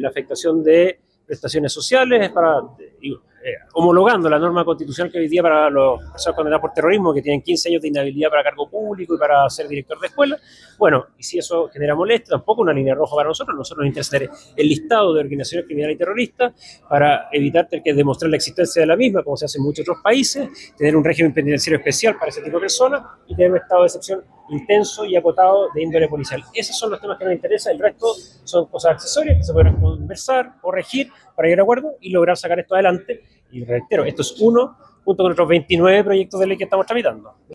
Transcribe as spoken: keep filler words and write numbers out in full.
la afectación de prestaciones sociales, para digo, eh, homologando la norma constitucional que hoy día para los personas condenadas por terrorismo, que tienen quince años de inhabilidad para cargo público y para ser director de escuela. Bueno, y si eso genera molestia, tampoco una línea roja para nosotros. Nosotros nos interesa tener el listado de organizaciones criminales y terroristas para evitar tener que demostrar la existencia de la misma, como se hace en muchos otros países, tener un régimen penitenciario especial para ese tipo de personas y tener un estado de excepción intenso y acotado de índole policial. Esos son los temas que nos interesan. El resto son cosas accesorias que se pueden conversar, corregir para llegar a acuerdo y lograr sacar esto adelante. Y reitero, esto es uno junto con otros veintinueve proyectos de ley que estamos tramitando.